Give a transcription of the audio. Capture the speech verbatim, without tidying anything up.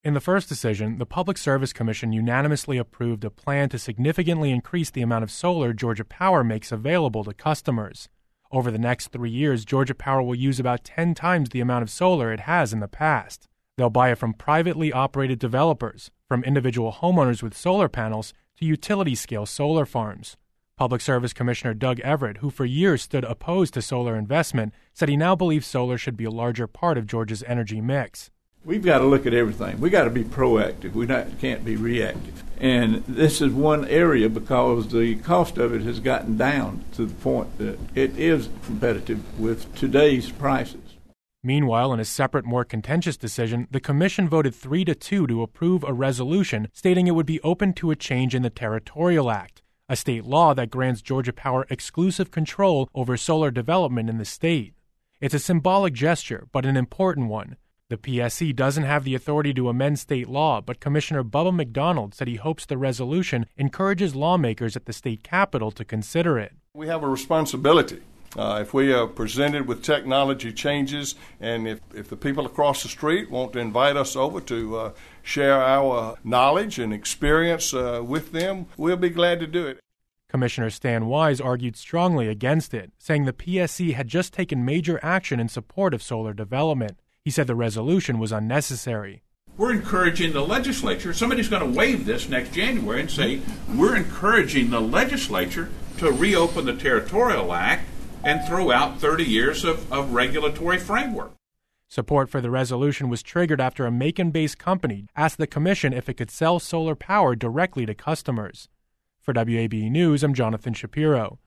In the first decision, the Public Service Commission unanimously approved a plan to significantly increase the amount of solar Georgia Power makes available to customers. Over the next three years, Georgia Power will use about ten times the amount of solar it has in the past. They'll buy it from privately operated developers, from individual homeowners with solar panels to utility-scale solar farms. Public Service Commissioner Doug Everett, who for years stood opposed to solar investment, said he now believes solar should be a larger part of Georgia's energy mix. We've got to look at everything. We've got to be proactive. We not, can't be reactive. And this is one area because the cost of it has gotten down to the point that it is competitive with today's prices. Meanwhile, in a separate, more contentious decision, the Commission voted three to two to approve a resolution stating it would be open to a change in the Territorial Act, a state law that grants Georgia Power exclusive control over solar development in the state. It's a symbolic gesture, but an important one. The P S C doesn't have the authority to amend state law, but Commissioner Bubba McDonald said he hopes the resolution encourages lawmakers at the state capitol to consider it. We have a responsibility. Uh, if we are presented with technology changes, and if, if the people across the street want to invite us over to uh, share our knowledge and experience uh, with them, we'll be glad to do it. Commissioner Stan Wise argued strongly against it, saying the P S C had just taken major action in support of solar development. He said the resolution was unnecessary. We're encouraging the legislature. Somebody's going to waive this next January and say, we're encouraging the legislature to reopen the Territorial Act and throw out thirty years of, of regulatory framework. Support for the resolution was triggered after a Macon-based company asked the commission if it could sell solar power directly to customers. For W A B E News, I'm Jonathan Shapiro.